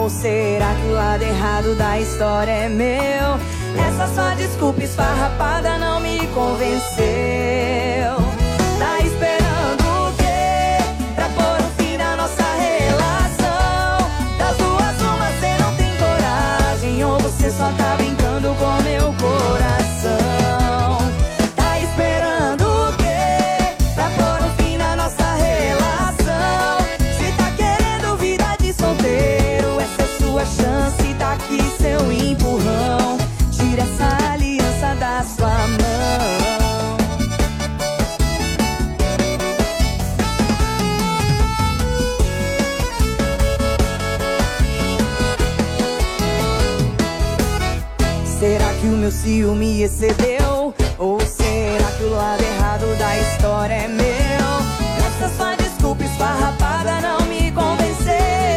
Ou será que o lado errado da história é meu? Essa sua desculpa esfarrapada não me convenceu. Tá esperando o quê? Pra pôr um fim na nossa relação? Das duas uma, cê não tem coragem, ou você só tá brincando com meu coração? Tá esperando o quê? Pra pôr um fim na nossa relação? Se tá querendo vida de solteiro, essa é sua chance, tá aqui seu empurrão. Tira essa aliança da sua mão. Será que o meu ciúme excedeu? Ou será que o lado errado da história é meu? Essa sua desculpa esfarrapada não me convenceu.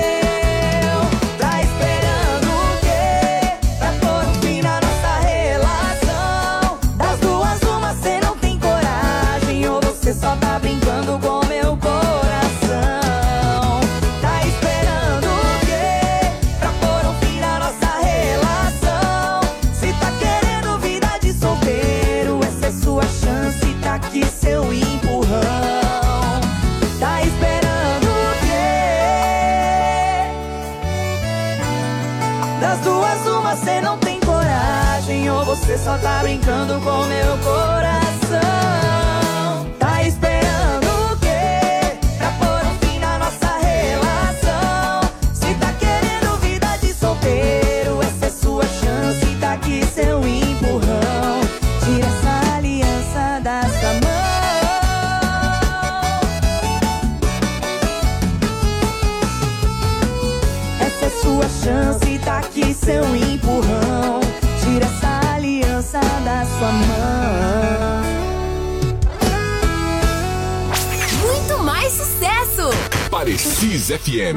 Tá esperando o quê? Pra pôr um fim na nossa relação? Das duas uma, cê não tem coragem, ou você só tá brincando com meu coração? Tá esperando o quê? Pra pôr um fim na nossa relação? Se tá querendo vida de solteiro, essa é sua chance, tá aqui seu empurrão. Tá esperando o quê? Das duas uma, cê não tem coragem, ou você só tá brincando com meu coração? Tá esperando o quê? Pra pôr um fim na nossa relação? Se tá querendo vida de solteiro, essa é sua chance, tá aqui seu empurrão. Tira essa aliança da sua mão. Essa é sua chance, tá aqui seu empurrão. Tira essa aliança da sua mão. Muito mais sucesso! Parecis FM.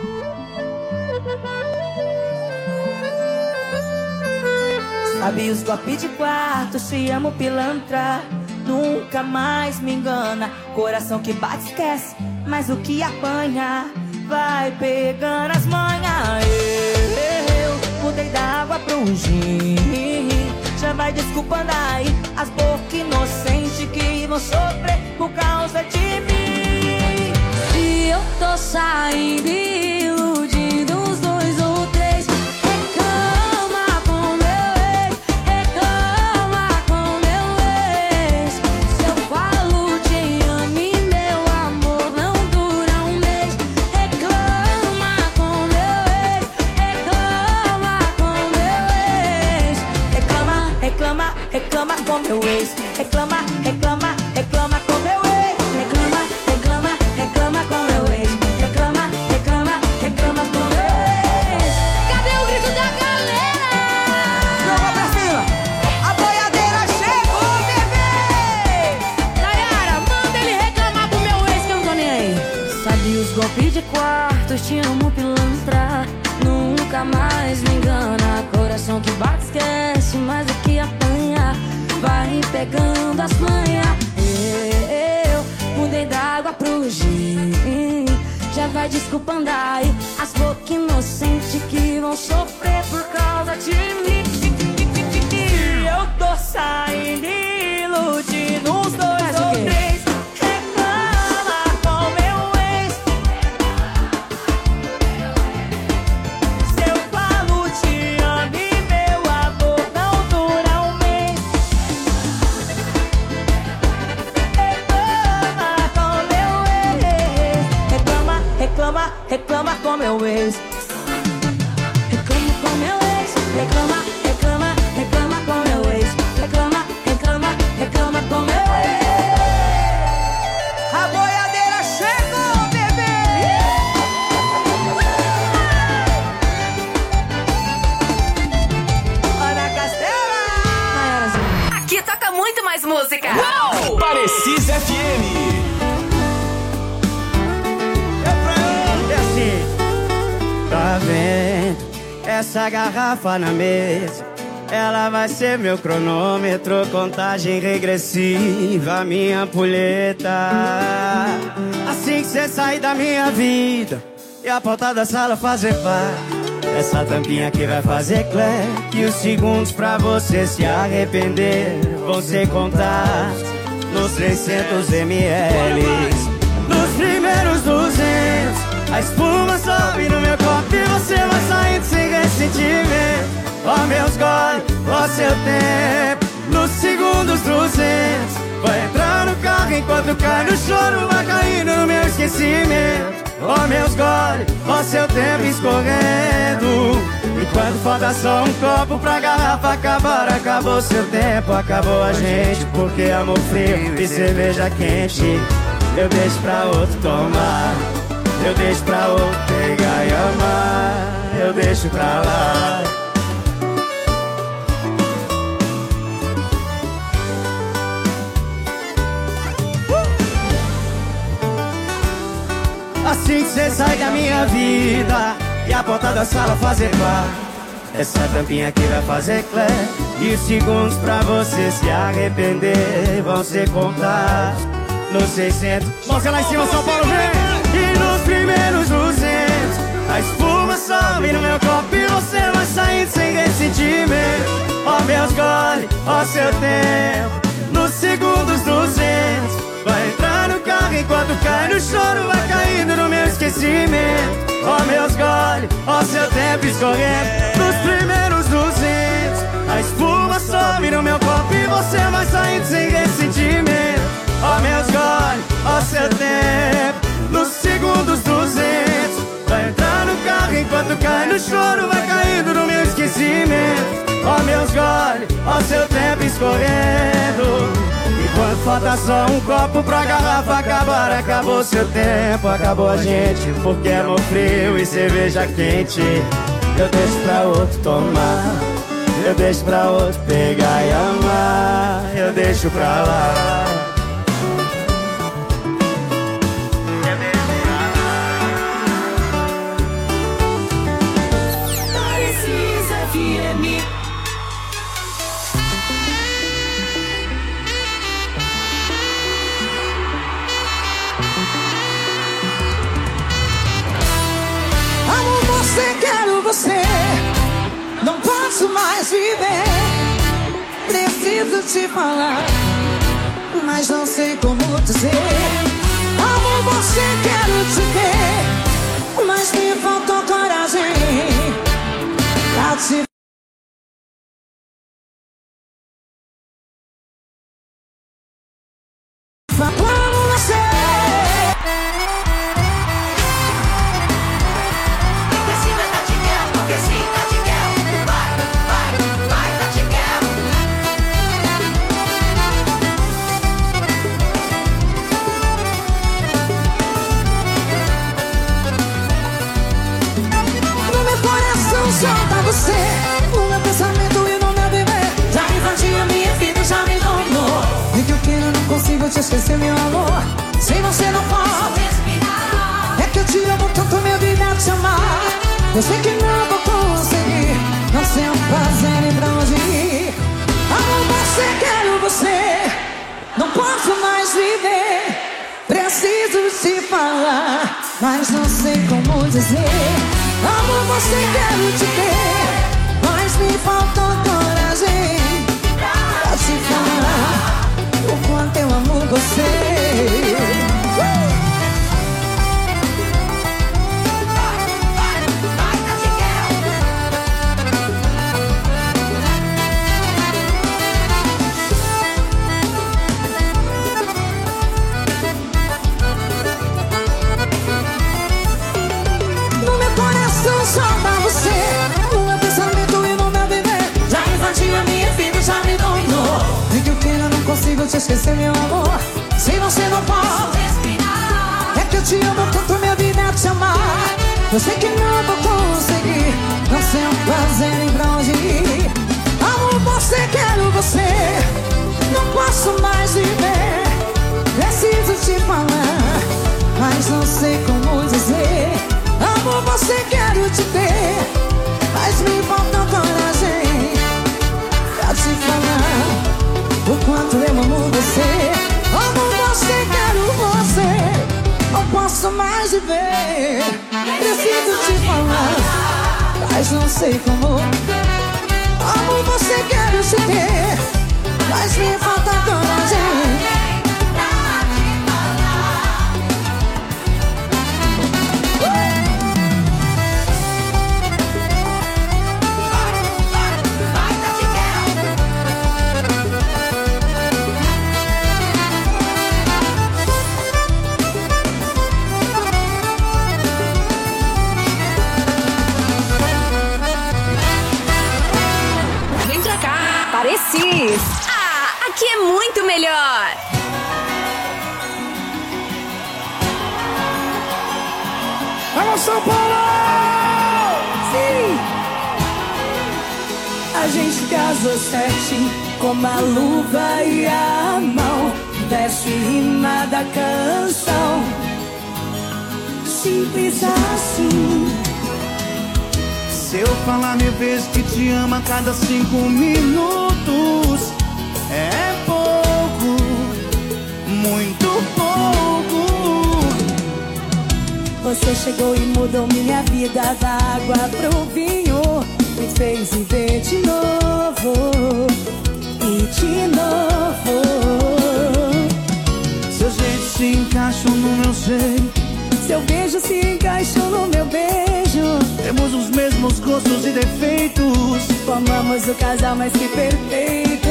Sabe os golpes de quarto, te amo pilantra. Nunca mais me engana. Coração que bate esquece, mas o que apanha vai pegando as manhas. Eu mudei da água pro gin. Já vai desculpando aí as bocas inocentes que vão sofrer por causa de mim. E eu tô saindo iludindo os dois ou três. Reclama com meu ex, reclama com meu ex. Se eu falo te amo e meu amor não dura um mês. Reclama com meu ex, reclama com meu ex. Reclama, reclama, reclama com meu ex. Reclama, reclama, reclama com meu ex. Reclama, reclama, reclama com meu ex. Reclama, reclama, reclama com meu ex. Cadê o grito da galera? Jogou pra cima. A boiadeira chegou, bebê. Nayara, manda ele reclamar pro meu ex que eu não tô nem aí. Sabe os golpes de quarto, te amo pilantra. Nunca mais me engana. Coração que bate esquece, mas o que apanha vai pegando as manhas. Eu mudei da água pro gin. Já vai desculpando aí as bocas inocentes que vão sofrer por causa de mim. Eu tô saindo iludindo os dois ou três. Reclama com meu ex. Se eu falo te amo e meu amor não dura um mês. Reclama com meu ex. Reclama, reclama, reclama com meu ex. Reclama com meu ex. Reclama, reclama, reclama com meu ex. Reclama, reclama, reclama com meu ex. A boiadeira chegou, bebê. Ana Castela. Aqui toca muito mais música! Parecis FM. É assim. Tá vendo essa garrafa na mesa? Ela vai ser meu cronômetro, contagem regressiva, minha ampulheta. Assim que cê sair da minha vida e a porta da sala fazer parte, Essa tampinha que vai fazer clé, que os segundos pra você se arrepender vão ser contados nos 300 ml. Nos primeiros 200, a espuma sobe no meu copo e você vai saindo sem ressentimento. Ó meus goles, ó seu tempo. Nos segundos 200, vai entrar no carro enquanto cai no choro, vai caindo no meu esquecimento. Ó meus goles, ó seu tempo escorrendo. Enquanto falta só um copo pra garrafa acabar, acabou seu tempo, acabou a gente. Porque amor frio e cerveja quente eu deixo pra outro tomar, eu deixo pra outro pegar e amar, eu deixo pra lá. Assim que cê sai da minha vida e a porta da sala fazer pá, essa tampinha aqui vai fazer clé, e os segundos pra você se arrepender vão ser contados nos 600. Mãozinha lá em cima, São Paulo, vem! E nos primeiros 200, a espuma sobe no meu copo e você vai saindo sem ressentimento. Ó meus goles, ó seu tempo. Nos segundos 200, vai entrar no carro enquanto cai no choro, vai caindo no meu esquecimento. Ó meus goles, ó seu tempo escorrendo. Nos primeiros 200, a espuma sobe no meu copo e você vai saindo sem ressentimento. Ó meus goles, ó seu tempo. Nos segundos 200, vai entrar no carro enquanto cai no choro, vai caindo no meu esquecimento. Ó meus goles, ó seu tempo escorrendo. Enquanto falta só um copo pra garrafa acabar, acabou seu tempo, acabou a gente. Porque amor frio e cerveja quente eu deixo pra outro tomar, eu deixo pra outro pegar e amar, eu deixo pra lá. Quero você, não posso mais viver. Preciso te falar, mas não sei como dizer. Amo você, quero te ver, mas me faltou coragem pra te falar. Só pra você, o meu pensamento e no meu viver já invadiu a minha vida, já me dominou. E que eu quero, não consigo te esquecer, meu amor. Sem você não posso respirar. É que eu te amo tanto, minha vida é te amar. Eu sei que não vou conseguir, não sei o que fazer nem pra onde ir. Amo você, quero você, não posso mais viver. Preciso te falar, mas não sei como dizer. Amo você, quero te ter, mas me faltou coragem pra te falar o quanto eu amo você. Só pra você, o meu pensamento e no meu viver já invadiu a minha vida, já me dominou. E que eu quero, não consigo te esquecer, meu amor. Se você não pode respirar. É que eu te amo tanto, minha vida é te amar. Eu sei que não vou conseguir, não sei o que fazer nem pra onde ir. Amo você, quero você, não posso mais viver. Preciso te falar, mas não sei como dizer. Amo você, quero te ter, mas me falta coragem pra te falar o quanto eu amo você. Amo você, quero você, não posso mais viver. Preciso te falar, mas não sei como. Amo você, quero te ter, mas me falta coragem. Parecis. Ah, aqui é muito melhor. Vamos, São Paulo! Sim! A gente casou certinho, com a luva e a mão, verso e rima da canção. Simples assim. Se eu falar 1000 vezes que te amo a cada 5 minutos, é pouco, muito pouco. Você chegou e mudou minha vida, da água pro vinho, me fez viver de novo e de novo. Seu jeito se encaixou no meu jeito, seu beijo se encaixou no meu beijo. Temos os mesmos gostos e defeitos, formamos o casal mais que perfeito.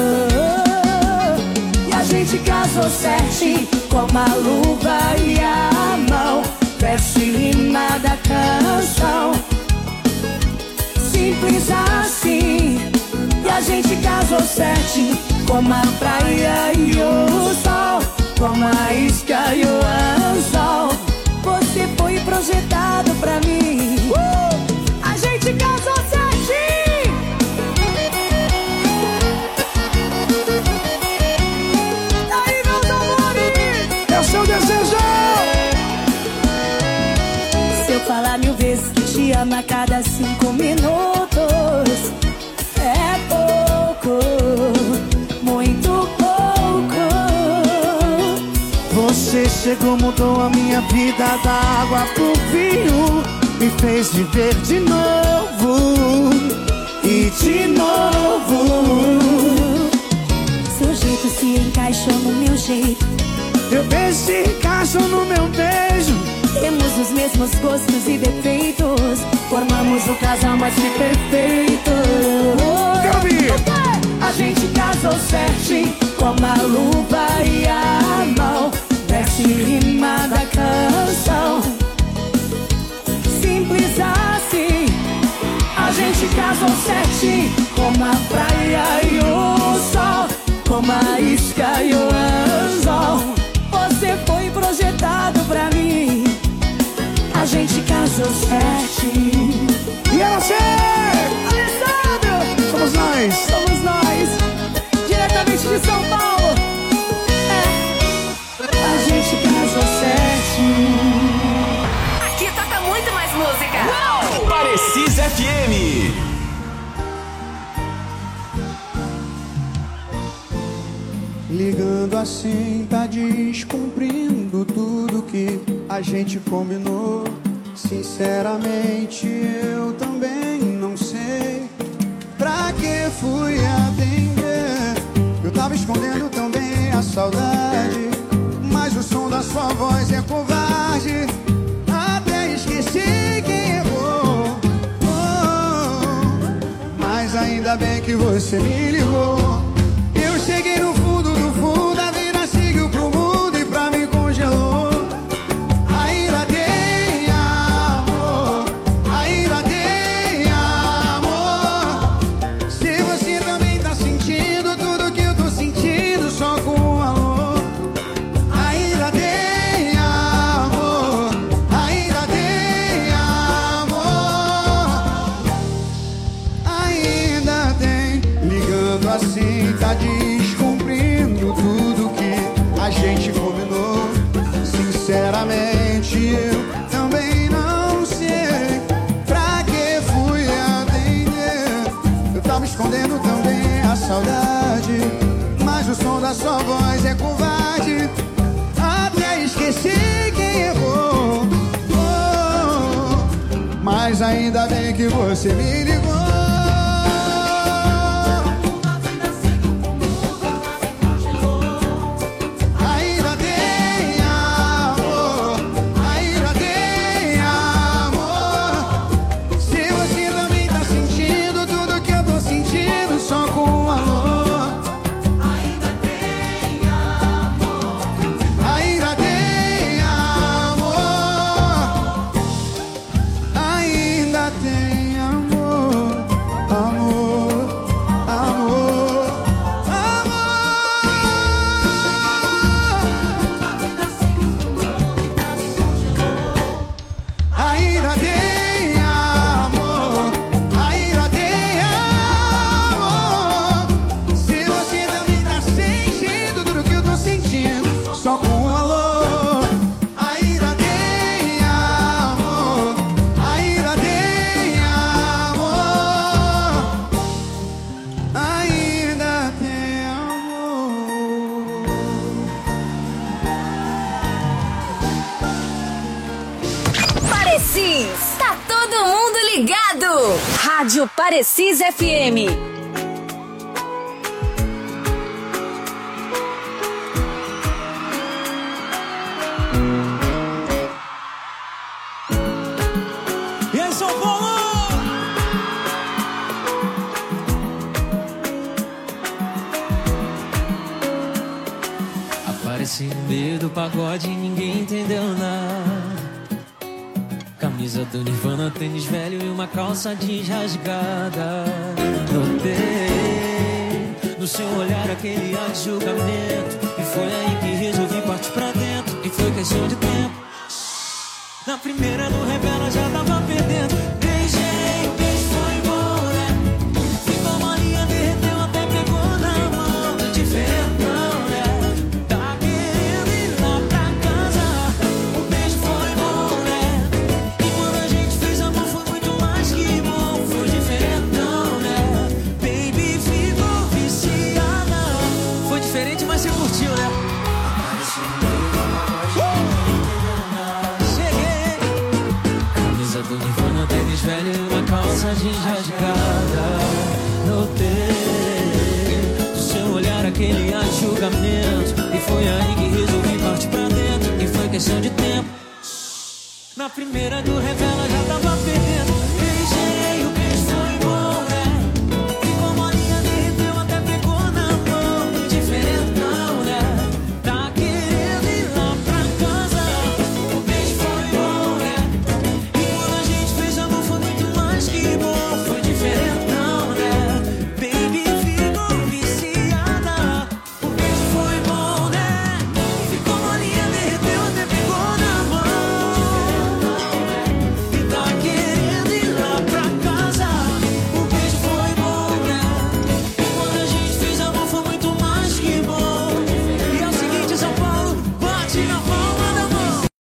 E a gente casou certinho, com a luva e a mão, verso e rima da canção. Simples assim. E a gente casou certinho, como a praia e o sol, como a isca e o anzol. Você foi projetado pra mim. A gente casou certinho. Aí, meus amores, é o seu desejo. se eu falar 1000 vezes que te amo a cada 5 minutos, é pouco, muito pouco. Você chegou, mudou a minha vida, da água pro vinho, me fez viver de novo e de novo. Seu jeito se encaixou no meu jeito, Teu beijo se encaixou no meu beijo. temos os mesmos gostos e defeitos, formamos o casal mais que perfeito. A gente casou certinho, com a luva e a mão, verso e rima da canção. Simples assim. A gente casou certinho, como a praia e o sol, como a isca e o anzol. Você foi projetado pra mim. A gente casou certinho. E é você! Alessandro! Somos nós! Somos nós! Diretamente de São Paulo! A gente casou certinho. Aqui toca muito mais música. Parecis FM. Ligando assim, tá descumprindo tudo que a gente combinou. Sinceramente, eu também não sei pra que fui atender. Eu tava escondendo também a saudade, mas o som da sua voz é covarde. Até esqueci quem errou. Mas ainda bem que você me ligou. Eu cheguei no fundo do fundo, a vida seguiu pro mundo e pra mim congelou. Ainda tem amor, ainda tem amor. Se você também tá sentindo tudo que eu tô sentindo, só com um alô. Ainda tem amor, ainda tem amor. Ainda tem. Ligando assim, tá descumprindo tudo que a gente combinou. Sinceramente, eu também não sei pra que fui atender. Eu tava escondendo também a saudade, mas o som da sua voz é covarde. Até esqueci quem errou. Mas ainda Ainda bem que você me ligou. Ainda tem amor, ainda tem amor. Se você também tá sentindo tudo que eu tô sentindo, só com um alô. Ainda tem amor, ainda tem amor. Ainda tem amor, amor, amor, amor. Ainda tem amor, ainda tem amor. Se você também tá sentindo tudo que eu tô sentindo, só com um alô. Ainda tem amor, ainda tem amor. Ainda tem amor. Parecis, tá todo mundo ligado. Rádio Parecis FM. E aí, São Paulo? Apareci no meio do pagode e ninguém entendeu nada. Camisa do Nirvana, tênis velho e uma calça jeans rasgada. Notei no seu olhar aquele ar de julgamento, e foi aí que resolvi partir pra dentro. E foi questão de tempo. Na primeira do revela já tava perdendo. Beijei, o beijo foi embora. Ficou molinha, derreteu, até pegou na mão. Diferentão, né? Tá querendo ir lá pra casa. O beijo foi bom, né? E quando a gente fez amor foi muito mais que bom. Foi diferentão, né? Baby, ficou viciada. Foi diferente, mas você curtiu, né? Do Nirvana, tênis velho e uma calça jeans rasgada. Notei do seu olhar aquele ar de julgamento, e foi aí que resolvi partir pra dentro. E foi questão de tempo. Na primeira do revela já tava perdendo. Beijei, o beijo foi bom, né? Ficou molinha, derreteu, até pegou na mão. Diferentão, né? Tá querendo ir lá pra casa. O beijo foi bom, né? E quando a gente fez amor foi muito mais que bom. Foi diferentão, né? Baby, ficou viciada. O beijo foi bom, né? Ficou molinha, derreteu, até pegou na mão. E tá querendo ir lá pra casa. O beijo foi bom, né? E quando a gente fez amor foi muito mais que bom. E é o seguinte, São Paulo, bate na palma da mão.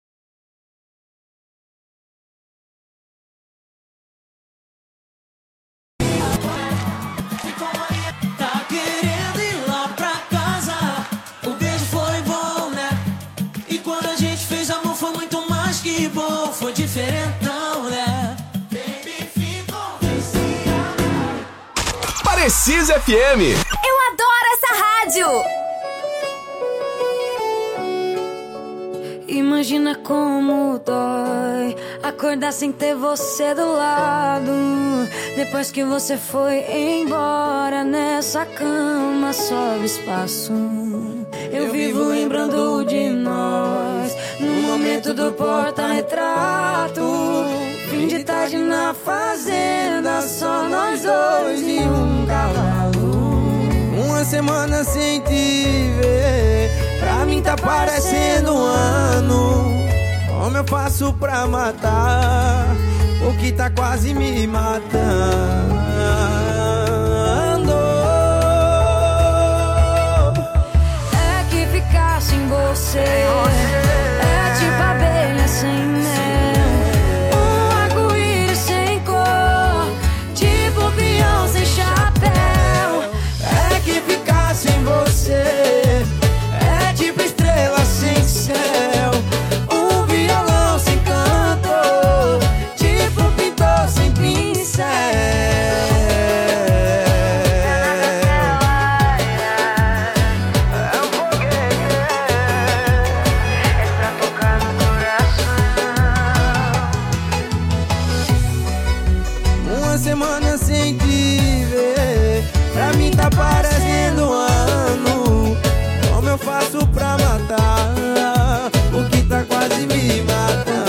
Tá querendo ir lá pra casa. O beijo foi bom, né? E quando a gente fez amor foi muito mais que bom. Foi diferentão, né? Baby, ficou viciada. Parecis FM. Eu adoro essa rádio. Imagina como dói acordar sem ter você do lado. Depois que você foi embora, nessa cama sobe espaço. Eu vivo lembrando de nós no momento do porta-retrato. Fim de tarde na fazenda, só nós dois e um cavalo. Uma semana sem te ver, pra mim tá parecendo um ano. Como eu faço pra matar o que tá quase me matando? É que ficar sem você é tipo abelha sem mel, um arco-íris sem cor, tipo peão sem chapéu. É que ficar sem você é tipo estrela sem céu, um violão sem canto, tipo pintor uma semana sem te ver. Pra mim tá parecendo um ano. Como eu faço pra matar o que tá quase me matando?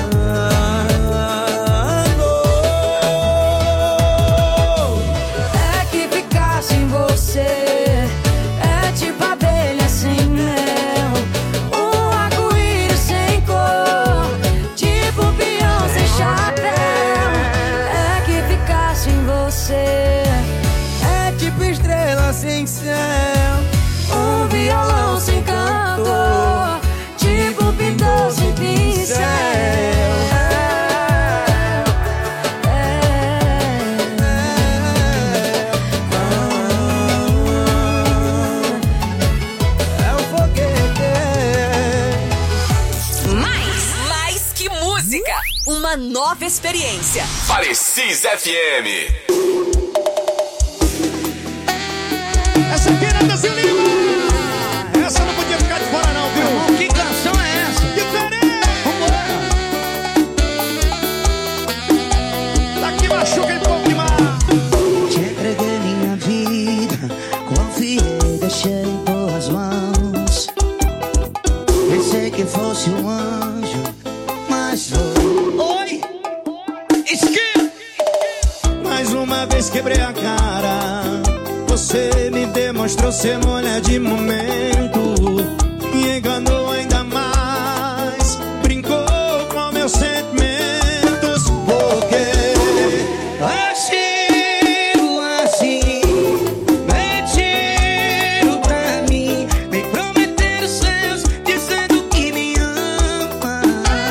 É que ficar sem você é tipo abelha sem mel, um arco-íris sem cor, tipo peão sem chapéu. É que ficar sem você é tipo estrela sem céu, um violão sem cantor, tipo pintor sem pincel. É o foguete. Mais que música, uma nova experiência. Parecis FM. Essa aqui é Brasil Lima. Essa não podia ficar de fora não, viu? Que canção é essa? Diferente. Vambora. Daqui machuca e pouco demais. Te entreguei minha vida, confiei, deixei em tuas mãos. Pensei que fosse um anjo, mas foi. Oi. Esquerda. Mais uma vez quebrei a cara. Você me demonstrou ser mulher de momento. Me enganou ainda mais. Brincou com meus sentimentos. Porque Agiu assim, mentiram pra mim, me prometeram seus, dizendo que me ama.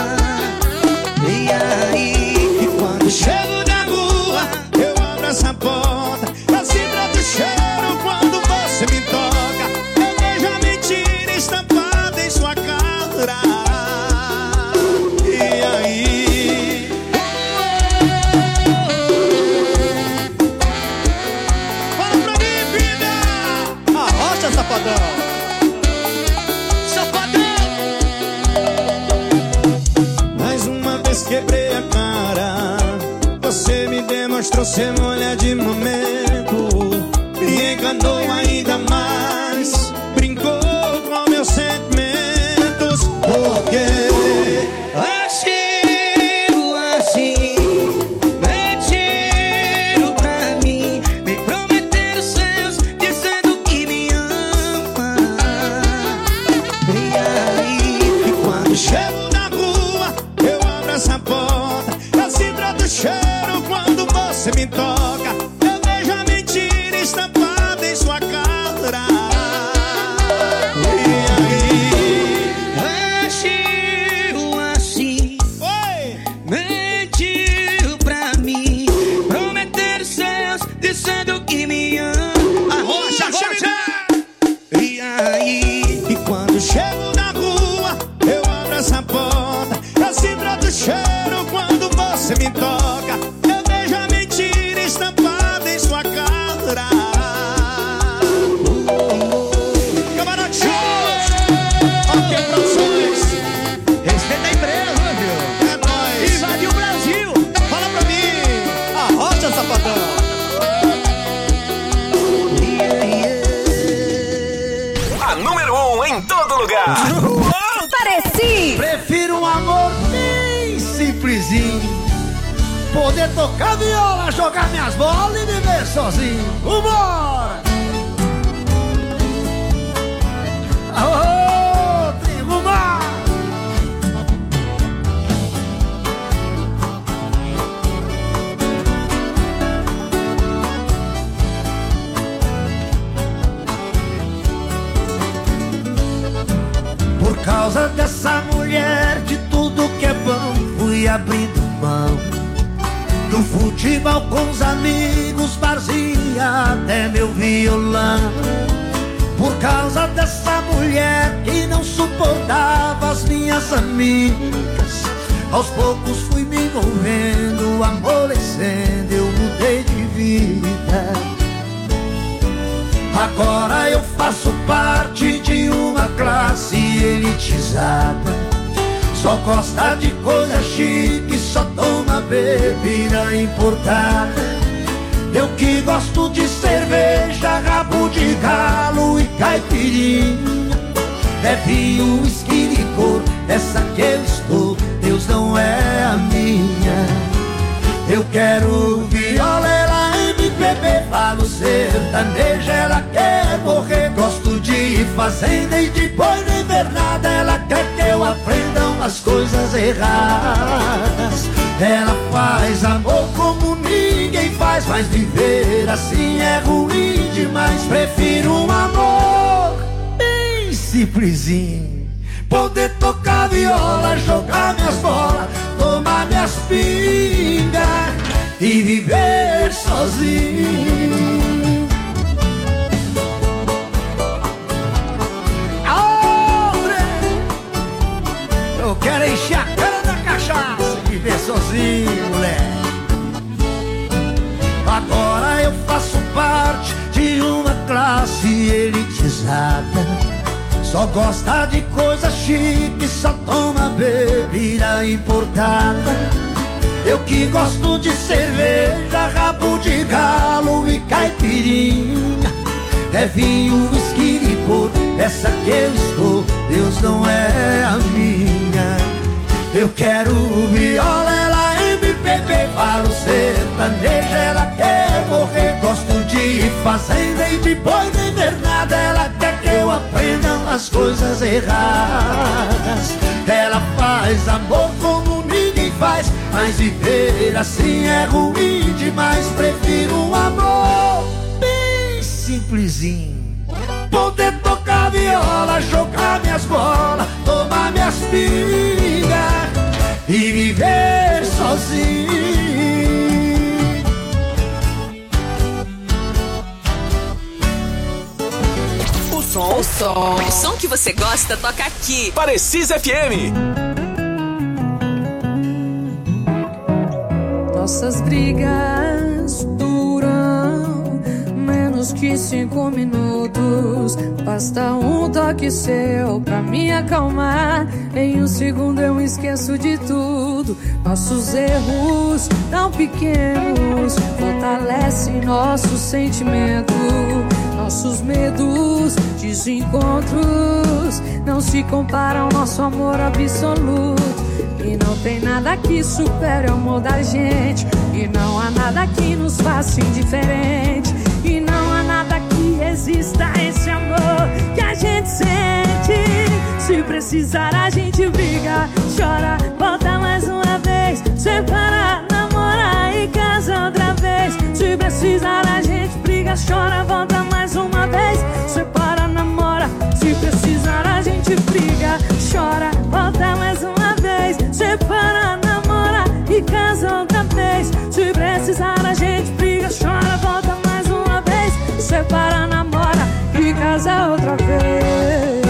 E aí, quando chego na rua, eu abro essa porta. Assim trato o cheiro quando você me toca. Eu vejo a mentira estampada em sua cara. E aí? Fala pra mim, vida! Arrocha, safadão. Mais uma vez quebrei a cara. Você me demonstrou ser mulher de momento. Me enganou ainda mais. Brincou com meus sentimentos. Porque agiu assim, mentiram pra mim, me prometeram seus, dizendo que me ama. E aí, quando chego na rua, eu abro essa porta. Assim trato o cheiro quando você me toca. Eu vejo a mentira estampada em sua cara. E aí? agiu assim, Oi! mentiu pra mim, prometeram seus, dizendo que me ama. Arrocha, E aí, E quando chego na rua, eu abro essa porta. Assim trato o cheiro quando você me toca. Eu vejo a mentira estampada em sua cara. Camarote Show. Ok, produções. Respeita a empresa, viu? É nóis. Invadiu o Brasil. Fala pra mim. Arrocha, safadão. A número 1 em todo lugar. Pareci. Prefiro um amor bem simplesinho. Poder tocar viola, jogar minhas bolas e viver sozinho. Vambora! Aô, trigo mar! por causa dessa mulher, de tudo que é bom, fui abrindo mão. Do futebol com os amigos, barzinha, até meu violão. Por causa dessa mulher que não suportava as minhas amigas, aos poucos fui me envolvendo, amolecendo, eu mudei de vida. Agora eu faço parte de uma classe elitizada, só gosta de coisa chique, só toma bebida importada. Eu que gosto de cerveja, rabo de galo e caipirinha. É vinho, uísque, licor, essa que eu estou, Deus não é a minha. Eu quero viola, ela MPB, falo sertanejo, ela quer morrer. Gosto de ir fazenda e de boi na invernada, ela quer que eu aprenda umas coisas erradas. Ela faz amor como ninguém faz, mas viver assim é ruim demais. Prefiro um amor bem simplesinho, poder tocar viola, jogar minhas bolas, tomar minhas pingas e viver sozinho. Eu quero encher a cara da cachaça e viver sozinho, moleque. Agora eu faço parte de uma classe elitizada. Só gosta de coisa chique, só toma bebida importada. Eu que gosto de cerveja, rabo de galo e caipirinha. É vinho, uísque, licor, essa que eu estou, Deus não é a minha. Eu quero viola, ela MPB, falo sertanejo, ela quer morrer. Gosto de ir fazenda e de boi na invernada, ela quer que eu aprenda umas coisas erradas. Ela faz amor como ninguém faz, mas viver assim é ruim demais. Prefiro um amor bem simplesinho, poder tocar viola, jogar minhas bolas, tomar minhas pingas e viver sozinho. O som que você gosta toca aqui. Parecis FM. Nossas brigas duram menos que 5 minutos. Basta um toque seu pra me acalmar. Em um segundo eu esqueço de tudo. Nossos erros tão pequenos fortalecem nosso sentimento. Nossos medos, desencontros não se comparam ao nosso amor absoluto. E não tem nada que supere o amor da gente. E não há nada que nos faça indiferente. E não há nada que resista a esse amor que a gente sente. Se precisar a gente briga, chora, volta mais uma vez. Separa, namora e casa outra vez. Se precisar a gente briga, chora, volta mais uma vez. Separa, namora. Se precisar a gente briga, chora, volta mais uma vez. Separa, namora e casa outra vez. Se precisar a gente briga, chora, volta mais uma vez. Separa, namora e casa outra vez.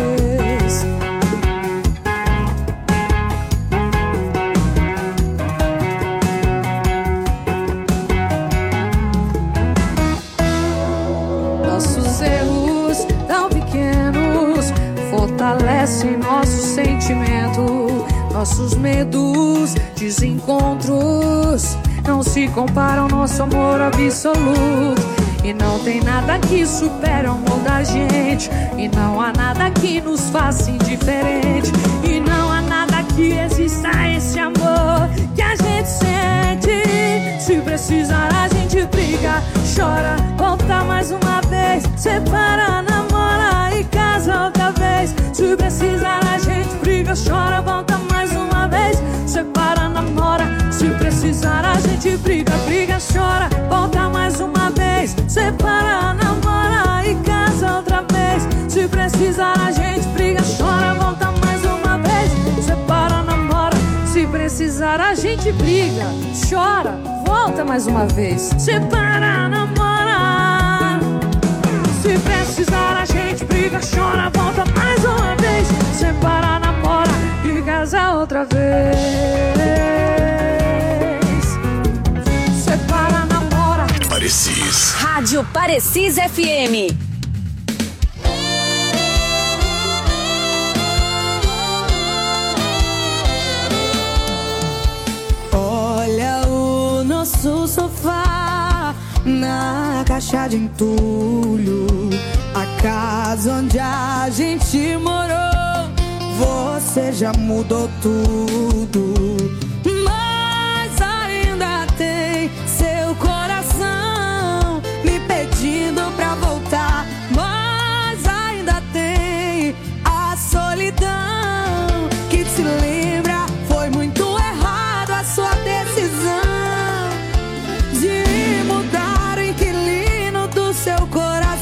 Nossos erros tão pequenos fortalecem nosso sentimento. Nossos medos, desencontros não se comparam ao nosso amor absoluto. E não tem nada que supere o amor da gente. E não há nada que nos faça indiferente. E não há nada que resista a esse amor que a gente sente. Se precisar a gente briga, chora, volta mais uma vez. Separa, namora e casa outra vez. Se precisar a gente briga, chora, volta mais uma vez. Separa, namora. Se precisar a gente briga, briga, chora, volta mais uma vez. Separa, namora e casa outra vez. Se precisar a gente briga, chora, volta mais uma vez. Separa, namora. Se precisar a gente briga, chora, volta mais uma vez. Separa, namora. Se precisar a gente briga, chora, volta mais uma vez. Separa, namora e casa outra vez. Separa, namora. Parecis. Rádio Parecis FM. na caixa de entulho, a casa onde a gente morou. Você já mudou tudo, mas ainda tem seu coração me pedindo pra voltar. Mas ainda tem a solidão que te lembra. Foi muito errado a sua decisão de mudar o inquilino do seu coração.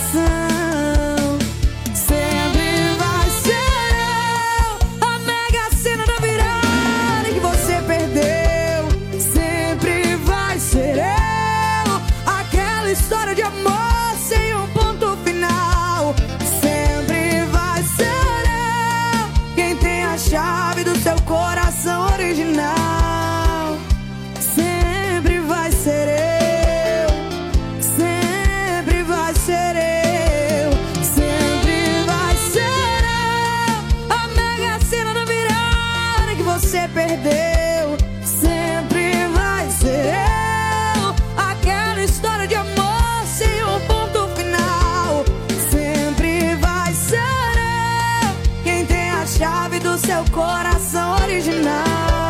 Sempre vai ser eu a mega cena da virada que você perdeu. Sempre vai ser eu aquela história de amor sem um ponto final. Sempre vai ser eu quem tem a chave do seu coração original. Sempre vai ser eu, sempre vai ser eu, sempre vai ser eu a mega cena da virada que você perdeu. Sempre vai ser eu aquela história de amor sem um ponto final. Sempre vai ser eu quem tem a chave do seu coração original.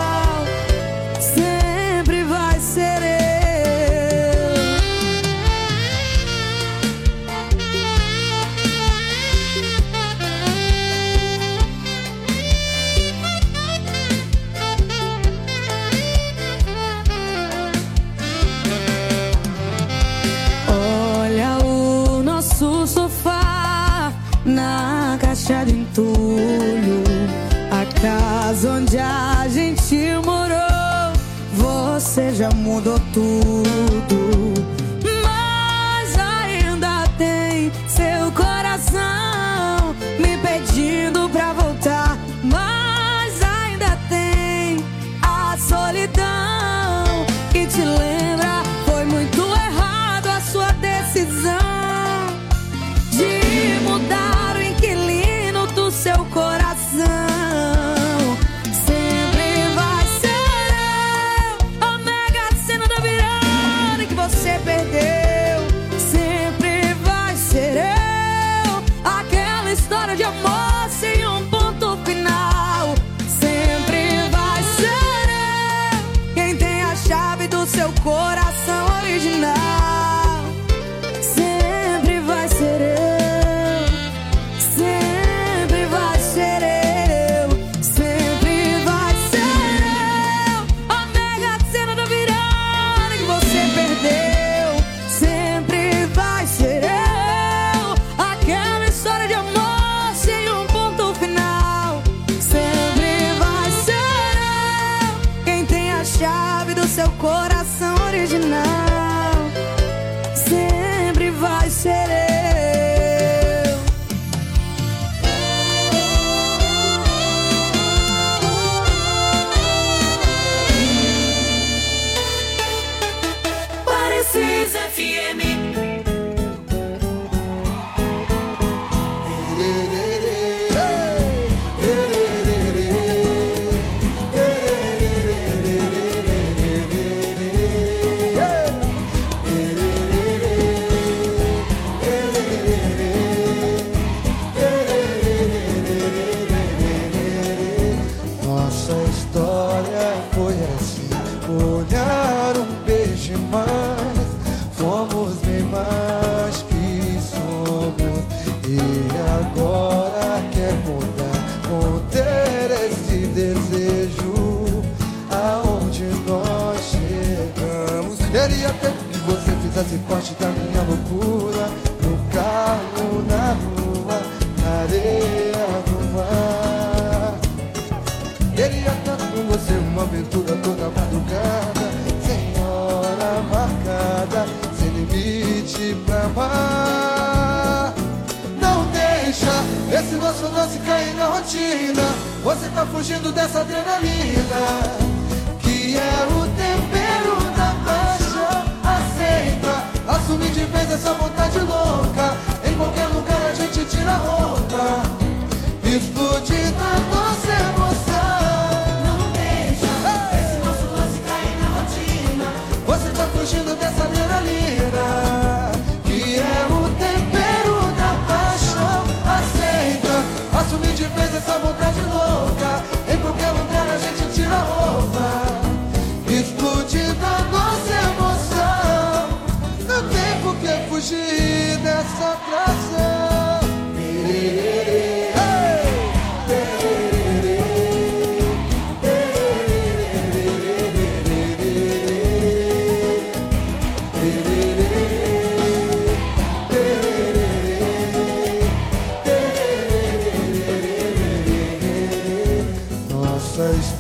Sempre vai ser eu. Olha o nosso sofá na caixa de entulho, a casa onde a gente morou. Você já mudou tudo, mas ainda tem seu coração me pedindo pra voltar. Mas ainda tem a solidão que te lembra. Foi muito errado a sua decisão de mudar o inquilino do seu coração. Sempre vai ser eu a mega cena da virada que você perdeu. Sempre vai ser eu aquela história de amor sem um ponto final. Sempre vai ser eu quem tem a chave do seu coração original. Sempre vai ser eu, sempre vai ser eu, sempre vai ser eu a mega cena da virada que você perdeu. Sempre vai ser eu aquela história de amor sem um ponto final. Sempre vai ser eu quem tem a chave do seu coração original. Sempre vai ser eu. Parecis FM. Nossa história foi assim: olhar, um beijo mais. Fomos bem mais que somos. E agora quer mudar, conter esse desejo. Aonde nós chegamos? Queria ter que você fizesse parte da minha loucura. No carro, na rua, na areia do mar. Queria tanto com você uma aventura toda madrugada, sem hora marcada, sem limite pra amar. Não deixa esse nosso lance cair na rotina. Você tá fugindo dessa adrenalina, que é o tempero da paixão. Aceita, assume de vez essa vontade louca. Em qualquer lugar a gente tira a roupa, explode na nossa emoção. Não deixa esse nosso lance cair na rotina. Você tá fugindo dessa adrenalina.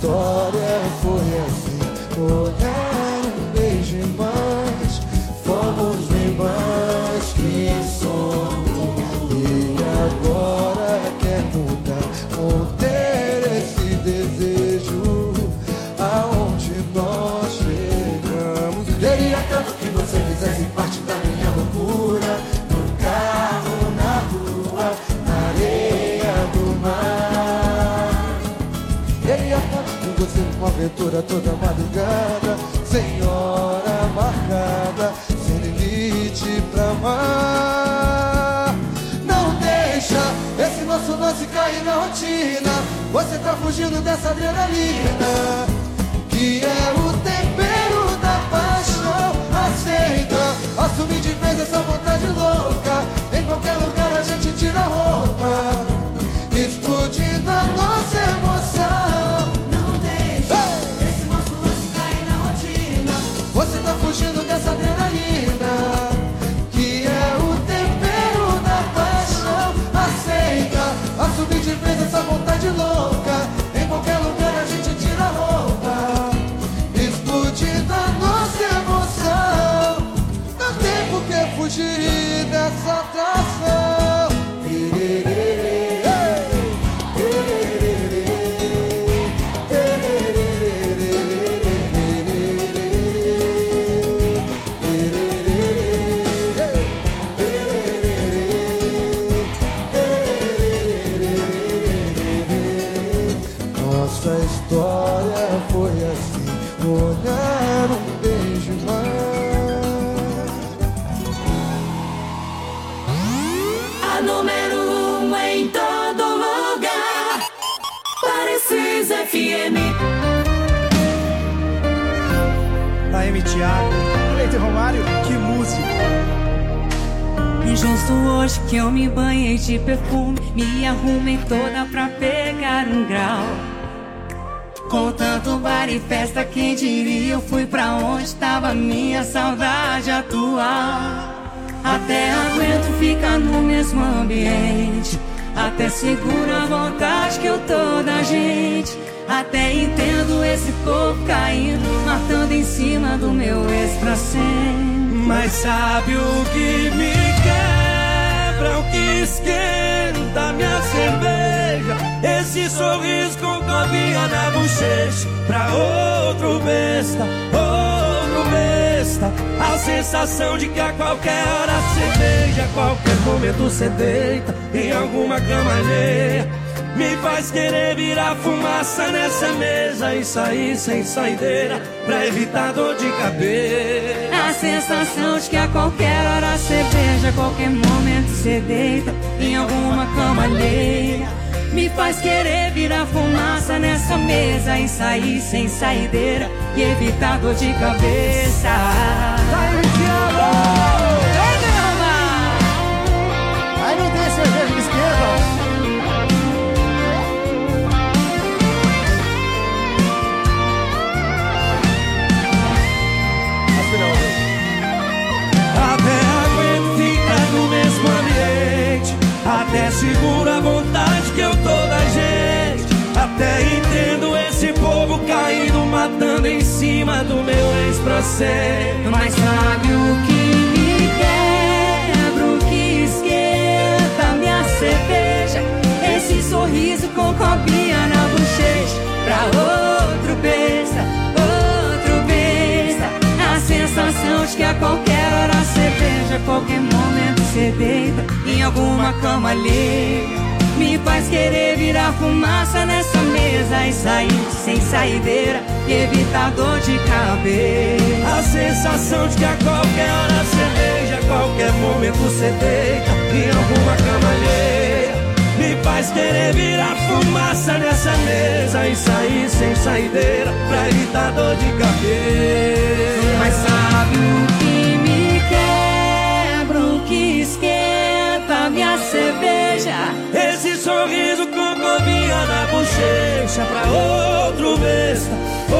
história foi assim. Olhar, um beijo mais, fomos bem mais que somos. E agora quer mudar, conter esse desejo. Aonde nós chegamos. Queria tanto que você fizesse parte da minha loucura. No carro, na rua, na areia do mar. Queria tanto com você uma aventura toda madrugada, sem hora marcada, sem limite pra amar. Não deixa esse nosso lance cair na rotina. Você tá fugindo dessa adrenalina, que é o tempero da paixão. Aceita, assume de vez essa vontade louca. Em qualquer lugar a gente tira a roupa, explodindo a nossa emoção. Não deixa esse nosso lance cair na rotina. Você tá fugindo dessa adrenalina, que é o tempero da paixão. Aceita, assume de vez essa vontade louca. Em qualquer lugar a gente tira a roupa, explodindo a nossa emoção. Não tem por que fugir dessa atração. Nossa história foi assim. Olhar, um beijo mais. A número 1 em todo lugar. Parecis FM. AM Thiago, Cleiton Romário, que música. E justo hoje que eu me banhei de perfume, me arrumei toda pra pegar um grau. Com tanto bar e festa, quem diria eu fui pra onde tava minha saudade atual. Até aguento ficar no mesmo ambiente, até seguro a vontade que eu tô da gente. Até entendo esse povo caindo, matando em cima do meu ex pra sempre. Mas sabe o que me quebra, o que esquenta minha cerveja? Esse sorriso com copinha na bochecha. Pra outro besta, a sensação de que a qualquer hora cê beija, a qualquer momento cê deita em alguma cama alheia. Me faz querer virar fumaça nessa mesa e sair sem saideira pra evitar dor de cabeça. A sensação de que a qualquer hora cê beija, a qualquer momento cê deita em alguma cama alheia. Me faz querer virar fumaça nessa mesa e sair sem saideira e evitar dor de cabeça. Aí não tem cerveja de esquerda. Até aguento ficar no mesmo ambiente, até seguro a vontade que eu tô da gente. Até entendo esse povo caindo, matando em cima do meu ex pra sempre. Mas sabe o que me quebra, o que esquenta minha cerveja? Esse sorriso com copinha na bochecha. Pra outro besta, a sensação de que a qualquer hora cê beija, a qualquer momento cê deita em alguma cama alheia. Me faz querer virar fumaça nessa mesa e sair sem saideira e evitar dor de cabeça. A sensação de que a qualquer hora cê beija, a qualquer momento cê deita em alguma cama alheia. Me faz querer virar fumaça nessa mesa e sair sem saideira pra evitar dor de cabeça. Mas sabe o que me quebra, o que esquenta minha cerveja? Esse sorriso com copinha na bochecha. Pra outro besta,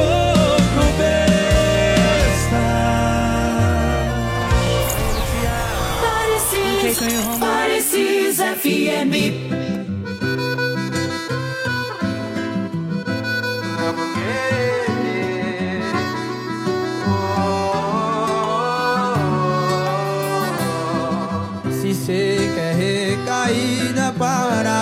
Parecis FM.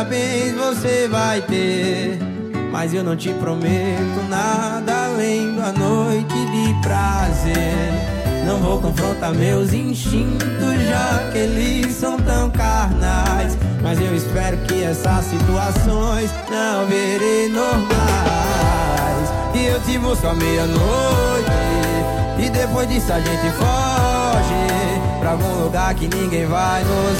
parabéns você vai ter, mas eu não te prometo nada além da noite de prazer. Não vou confrontar meus instintos, já que eles são tão carnais, mas eu espero que essas situações não virem normais. E eu te busco à meia-noite, e depois disso a gente foge pra algum lugar que ninguém vai nos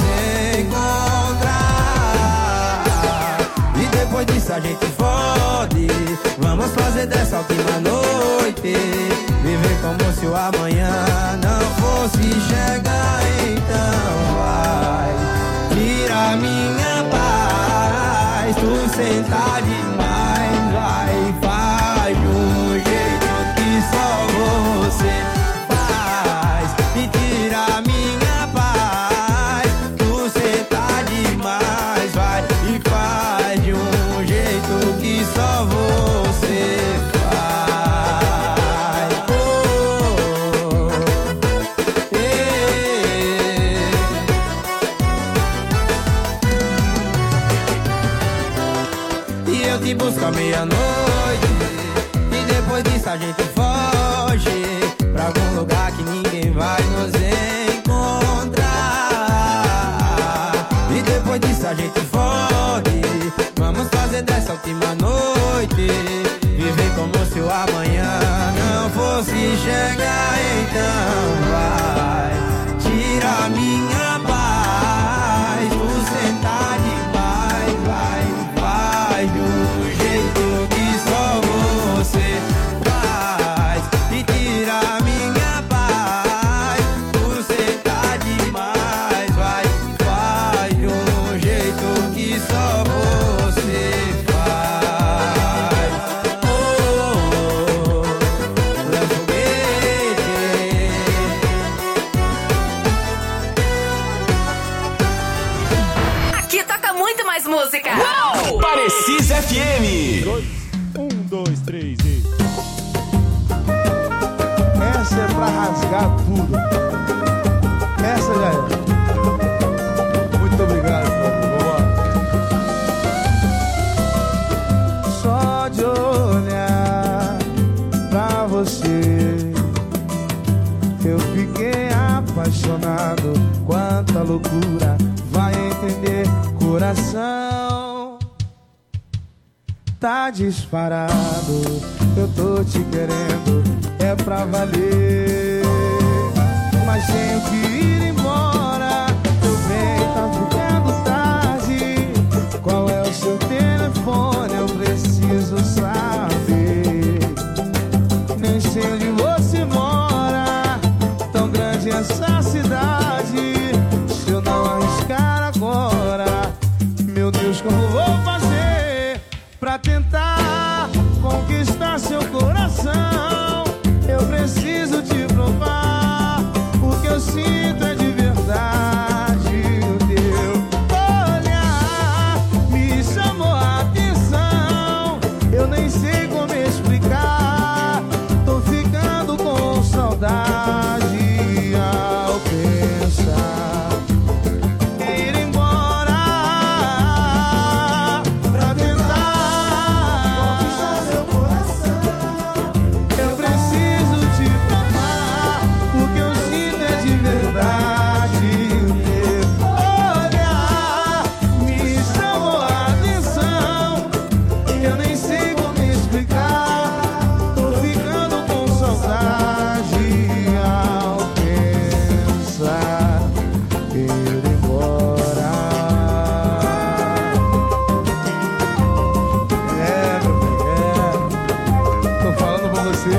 encontrar. E depois disso a gente fode, vamos fazer dessa última noite viver como se o amanhã não fosse chegar. Então vai, tira minha paz, tu senta demais, vai, faz de um jeito que só você faz. E tira minha paz, tu senta demais, vai, e faz de um jeito que só você faz. Oh, E eu te busco à meia-noite, e depois disso a gente foge pra algum lugar que ninguém vai nos encontrar. E depois disso a gente fode, vamos fazer dessa última noite viver como se o amanhã não fosse chegar. Então vai, tira minha paz, tu senta demais, vai, faz de um jeito que só você faz. E tira minha paz, tu senta demais, vai, faz de um jeito que só você faz. Oh, lança o foguete. Aqui toca muito mais música. Parecis FM. 1, 2, 3 e... Essa é pra rasgar tudo. Essa já é. Muito obrigado, meu amor. Vambora. Só de olhar pra você eu fiquei apaixonado. Quanta loucura, vai entender, coração tá disparado. Eu tô te querendo, é pra valer, mas tenho que ir embora. Meu bem, tá ficando tarde. Qual é o seu telefone? Eu preciso saber. Nem sei onde você mora, tão grande essa cidade. Se eu não arriscar agora, meu Deus, como vou fazer pra tentar conquistar seu coração? Eu preciso te provar o que eu sinto é de verdade. O teu olhar me chamou a atenção. Eu nem sei como explicar, tô ficando com saudade ao pensar em ir embora pra tentar conquistar seu coração. Eu preciso te provar o que eu sinto é de verdade. O teu olhar me chamou a atenção. Eu nem sei como explicar, tô ficando com saudade ao pensar em ir embora. É, meu bem, tô falando pra você.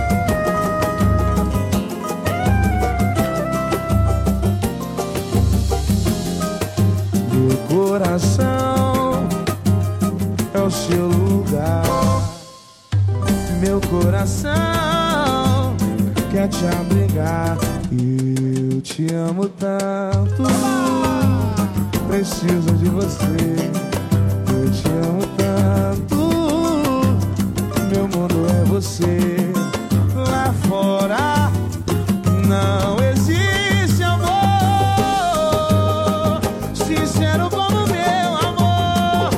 Meu coração é o seu lugar. Meu coração quer te abrigar. Eu te amo tanto, preciso de você. Eu te amo tanto, meu mundo é você. Lá fora não existe amor sincero como meu amor.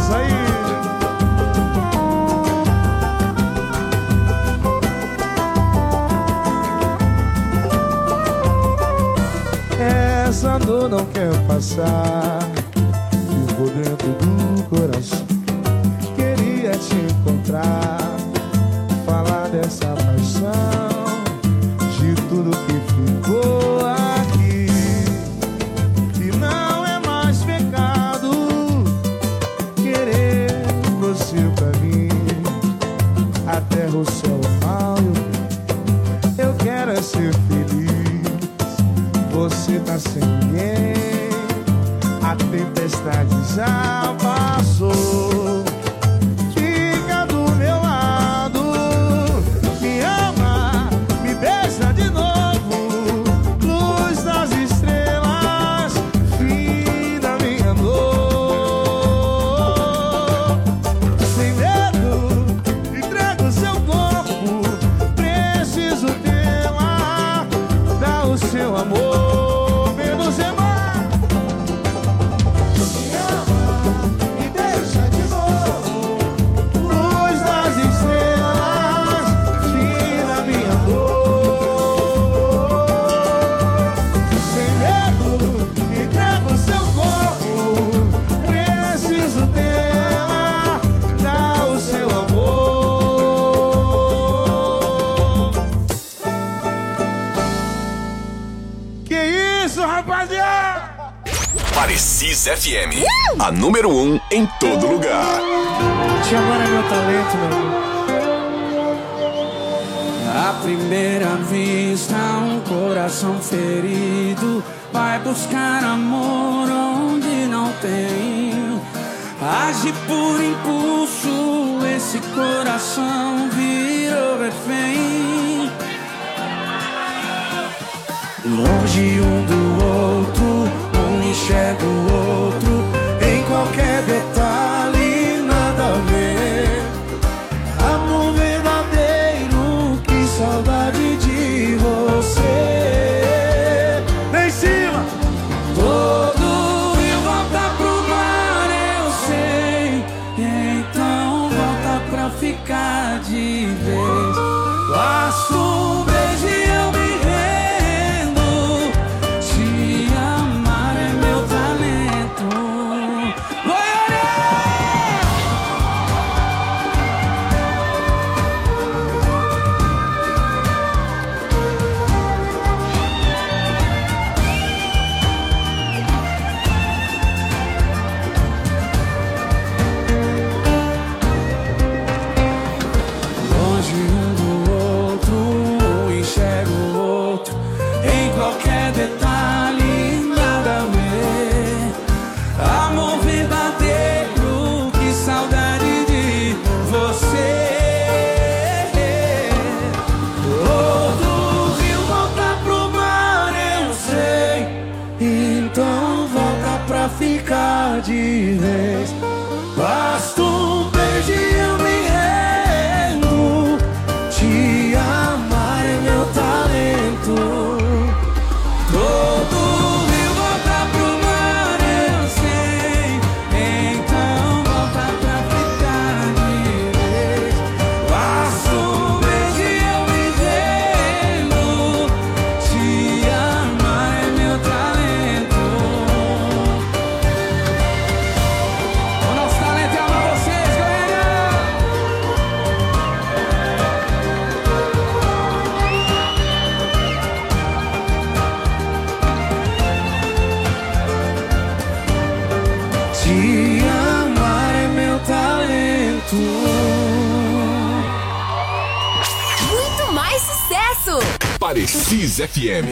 isso aí. Essa dor não quer passar, ficou dentro do coração. Queria te encontrar, falar dessa paixão, de tudo que ficou aqui. E não é mais pecado querer você pra mim. A terra, o céu, o mal e o bem. Eu quero é ser feliz. Você tá sem ninguém, a tempestade já passou. Fica do meu lado, me ama, me beija de novo. Luz das estrelas, fim da minha dor. Sem medo, entrega o seu corpo, preciso dela, dá o seu amor. Parecis FM, a número 1 em todo lugar. Te amar é meu talento, meu amor. À primeira vista, um coração ferido vai buscar amor onde não tem. Age por impulso, esse coração virou refém. Longe um do outro, enxerga o outro em qualquer detalhe, nada a ver. Amor verdadeiro, que saudade de você. Lá em cima! Todo rio volta pro mar, eu sei. Então volta pra ficar de vez. Basta um beijo e eu me rendo. Te amar é meu talento. Longe um do outro, um enxerga o outro em qualquer detalhe, nada a ver. Amor verdadeiro, que saudade de você. Todo rio volta pro mar, eu sei. Então volta pra ficar de vez. Basta um beijo e eu me rendo. Te amar é meu talento. Todo rio volta pro mar, eu sei. Então volta pra ficar de vez. Basta um beijo e eu me rendo. Te amar é meu talento. O nosso talento é amar vocês, galera. Te amar é meu talento. Muito mais sucesso! Parecis FM.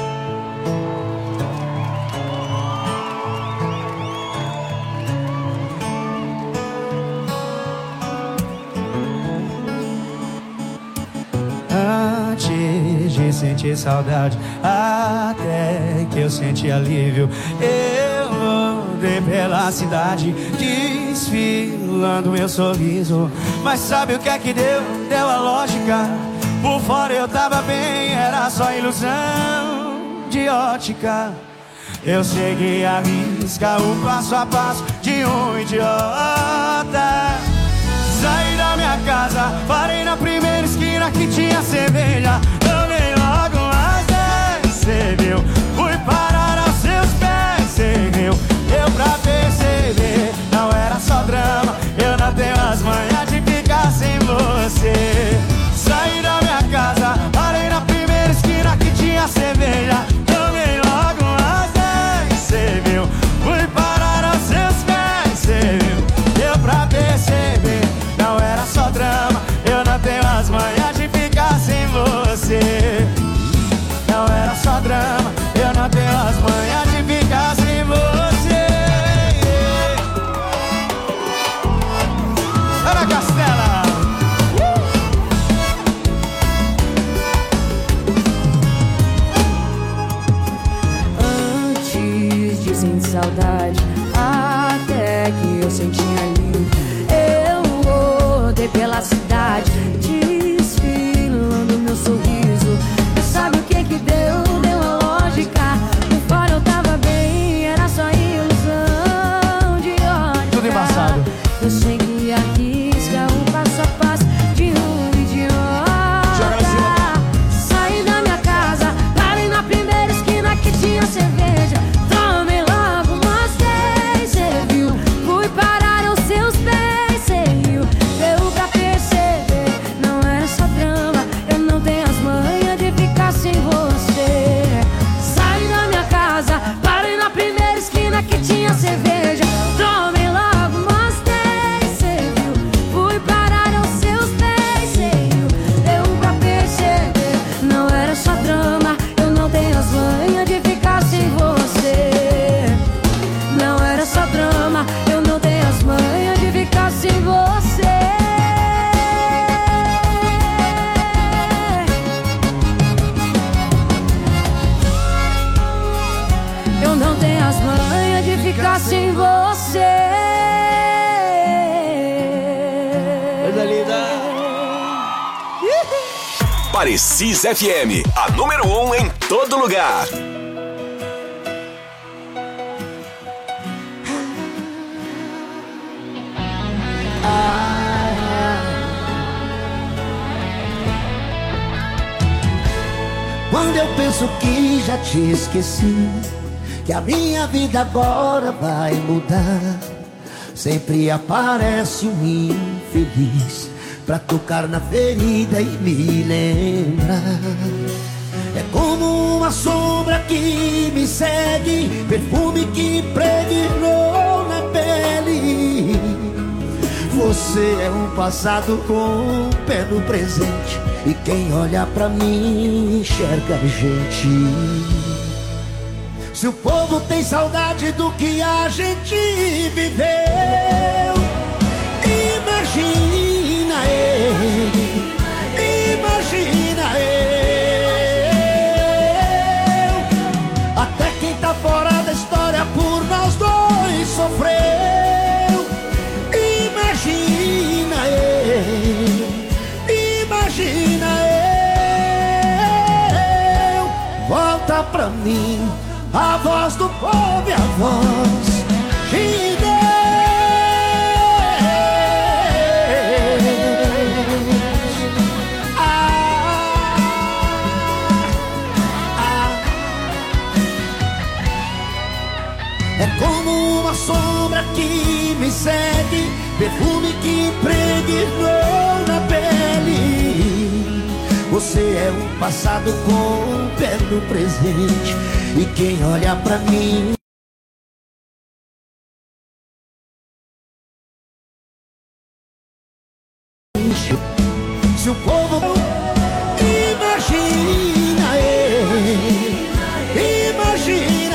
Antes de sentir saudade, até que eu senti alívio, eu andei pela cidade desfilando meu sorriso. Mas sabe o que é que deu? Deu a lógica. Por fora eu tava bem, era só ilusão de ótica. Eu segui a risca, o passo a passo de um idiota. Saí da minha casa, parei na primeira esquina que tinha cerveja. Tomei logo umas 10, cê viu? Fui parar aos seus pés, cê viu? Deu pra perceber, não era só drama. Eu não tenho as manhas de ficar sem você. Saí da minha casa, parei na primeira esquina que tinha cerveja. Tomei logo umas 10, cê viu? Fui parar aos seus pés, cê viu? Deu pra perceber, não era só drama. Eu não tenho as manhas de ficar sem você. Não era só drama, eu não tenho as manhas de ficar sem você. Ana Castela. Antes de sentir saudade, até que eu senti alívio, eu rodei pela cidade, desfilando meu sorriso. E sabe o que que deu? Deu a lógica. Por fora eu tava bem, era só ilusão de ótica. Tudo embaçado. Eu segui a risca, um passo a passo de um idiota. Saí da minha casa, parei na primeira esquina que tinha cerveja. Tomei logo umas 10, cê viu? Fui parar aos seus pés, cê viu? Deu pra perceber, não era só drama. Eu não tenho as manhas de ficar sem você. Saí da minha casa, parei na primeira esquina que tinha cerveja. Tomei logo umas 10, cê viu? Fui parar aos seus pés, cê viu? Deu pra perceber, não era só drama. Eu não tenho as manhas de ficar sem você. Não era só drama, eu não tenho as manhas de ficar sem você. Eu não tenho as manhas de ficar sem você. Coisa linda. Parecis FM, a número 1 em todo lugar. Quando eu penso que já te esqueci, que a minha vida agora vai mudar, sempre aparece um infeliz pra tocar na ferida e me lembrar. É como uma sombra que me segue, perfume que impregnou na pele. Você é um passado com um pé no presente, e quem olha pra mim enxerga a gente. Se o povo tem saudade do que a gente viveu, imagina eu, imagina eu. Até quem tá fora da história por nós dois sofreu. Imagina eu, imagina eu. Volta pra mim a voz do povo e a voz de Deus. É como uma sombra que me segue, perfume que impregnou na pele. Você é um passado com um pé no presente, e quem olha pra mim se o povo imagina eu, imagina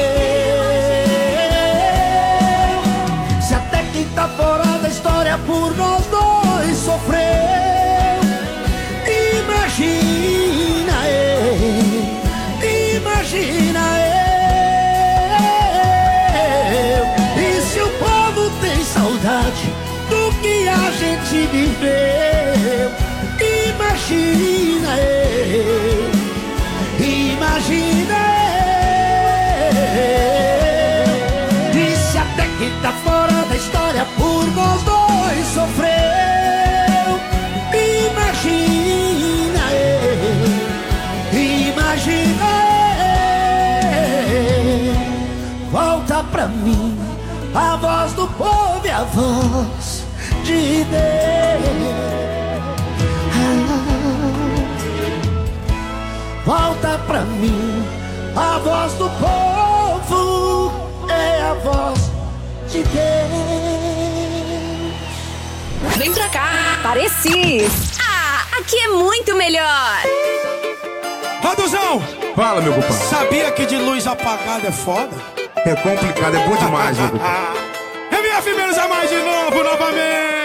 eu. Se até quem tá fora da história por nós dois sofreu. Imagina eu, imagina eu. E se o povo tem saudade do que a gente viveu, imagina eu, imagina eu. tá fora da história, por nós dois sofreu. Imagina, imagina, volta pra mim a voz do povo e a voz de Deus. Volta pra mim a voz do povo, é a voz de Deus. Vem pra cá, Parecis. Aqui é muito melhor. Roduzão! Fala, meu compadre. Sabia que de luz apagada é foda? É complicado, é bom demais, meu compadre. MF menos a mais de novo, novamente.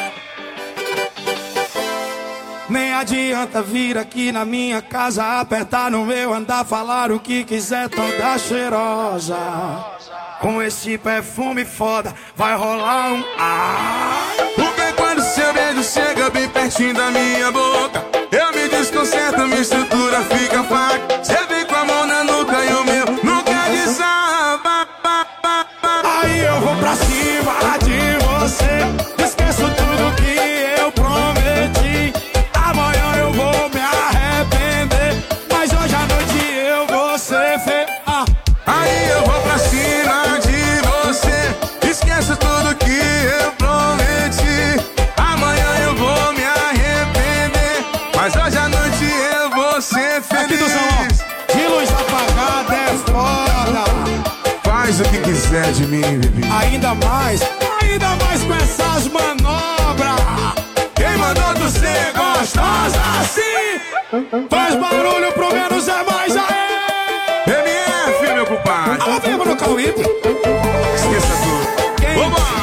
Nem adianta vir aqui na minha casa, apertar no meu andar, falar o que quiser, toda cheirosa. Com esse perfume foda, vai rolar um Porque quando seu beijo chega bem pertinho da minha boca, eu me desconcerto, minha estrutura fica fraca. Você vem com a mão na nuca e o meu nunca desaba. Aí eu vou pra cima de você, esqueço tudo que eu prometi. Amanhã eu vou me arrepender, mas hoje à noite eu vou ser Aí eu vou pra cima de você, esqueço tudo que eu prometi. Amanhã eu vou me arrepender, mas hoje à noite eu vou ser feliz. Aqui do São, de luz apagada é foda. Faz o que quiser de mim, bebê. Ainda mais com essas manobras. Quem mandou tu ser gostosa assim? Faz barulho pro menos é mais aê. MF, meu compadre. Ao vivo no Cauípe. Esqueça tudo. Vambora.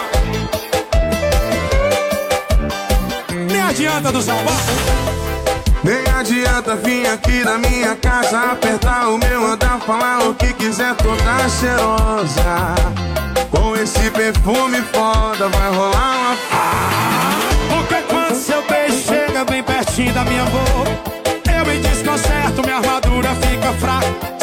Nem adianta do São Paulo. Nem adianta vir aqui na minha casa, apertar o meu andar, falar o que quiser, toda cheirosa. Com esse perfume foda vai rolar uma Porque quando seu beijo chega bem pertinho da minha boca, eu me desconcerto, minha armadura fica fraca.